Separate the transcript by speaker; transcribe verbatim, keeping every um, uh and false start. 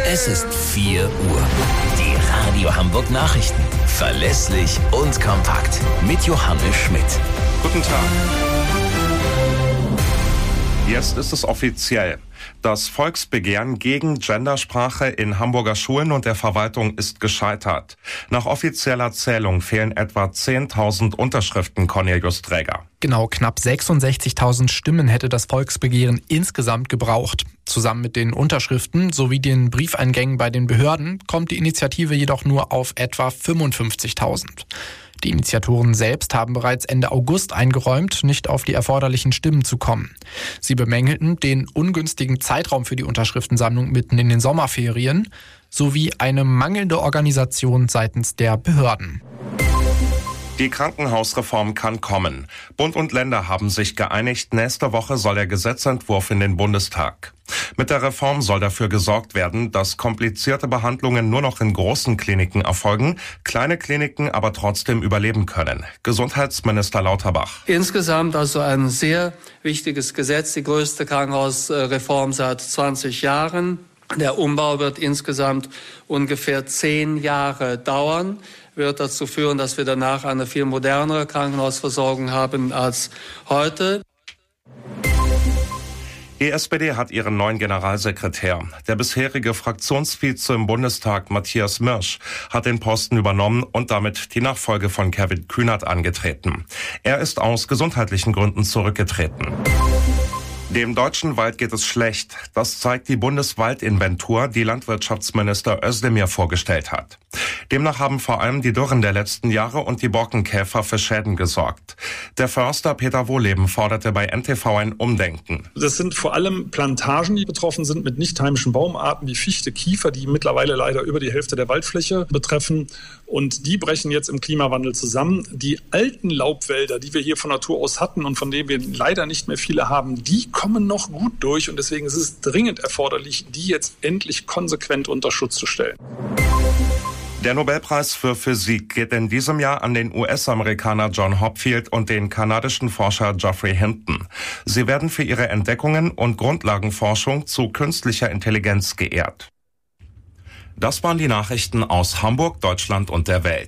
Speaker 1: Es ist vier Uhr. Die Radio Hamburg Nachrichten. Verlässlich und kompakt. Mit Johannes Schmidt.
Speaker 2: Guten Tag. Jetzt ist es offiziell. Das Volksbegehren gegen Gendersprache in Hamburger Schulen und der Verwaltung ist gescheitert. Nach offizieller Zählung fehlen etwa zehntausend Unterschriften, Cornelius Träger.
Speaker 3: Genau, knapp sechsundsechzigtausend Stimmen hätte das Volksbegehren insgesamt gebraucht. Zusammen mit den Unterschriften sowie den Briefeingängen bei den Behörden kommt die Initiative jedoch nur auf etwa fünfundfünfzigtausend. Die Initiatoren selbst haben bereits Ende August eingeräumt, nicht auf die erforderlichen Stimmen zu kommen. Sie bemängelten den ungünstigen Zeitraum für die Unterschriftensammlung mitten in den Sommerferien sowie eine mangelnde Organisation seitens der Behörden.
Speaker 2: Die Krankenhausreform kann kommen. Bund und Länder haben sich geeinigt, nächste Woche soll der Gesetzentwurf in den Bundestag. Mit der Reform soll dafür gesorgt werden, dass komplizierte Behandlungen nur noch in großen Kliniken erfolgen, kleine Kliniken aber trotzdem überleben können. Gesundheitsminister Lauterbach.
Speaker 4: Insgesamt also ein sehr wichtiges Gesetz, die größte Krankenhausreform seit zwanzig Jahren. Der Umbau wird insgesamt ungefähr zehn Jahre dauern, wird dazu führen, dass wir danach eine viel modernere Krankenhausversorgung haben als heute.
Speaker 2: Die S P D hat ihren neuen Generalsekretär. Der bisherige Fraktionsvize im Bundestag, Matthias Mirsch, hat den Posten übernommen und damit die Nachfolge von Kevin Kühnert angetreten. Er ist aus gesundheitlichen Gründen zurückgetreten. Dem deutschen Wald geht es schlecht. Das zeigt die Bundeswaldinventur, die Landwirtschaftsminister Özdemir vorgestellt hat. Demnach haben vor allem die Dürren der letzten Jahre und die Borkenkäfer für Schäden gesorgt. Der Förster Peter Wohleben forderte bei N T V ein Umdenken.
Speaker 5: Das sind vor allem Plantagen, die betroffen sind mit nicht heimischen Baumarten wie Fichte, Kiefer, die mittlerweile leider über die Hälfte der Waldfläche betreffen. Und die brechen jetzt im Klimawandel zusammen. Die alten Laubwälder, die wir hier von Natur aus hatten und von denen wir leider nicht mehr viele haben, die kommen noch gut durch. Und deswegen ist es dringend erforderlich, die jetzt endlich konsequent unter Schutz zu stellen.
Speaker 2: Der Nobelpreis für Physik geht in diesem Jahr an den U S-Amerikaner John Hopfield und den kanadischen Forscher Geoffrey Hinton. Sie werden für ihre Entdeckungen und Grundlagenforschung zu künstlicher Intelligenz geehrt. Das waren die Nachrichten aus Hamburg, Deutschland und der Welt.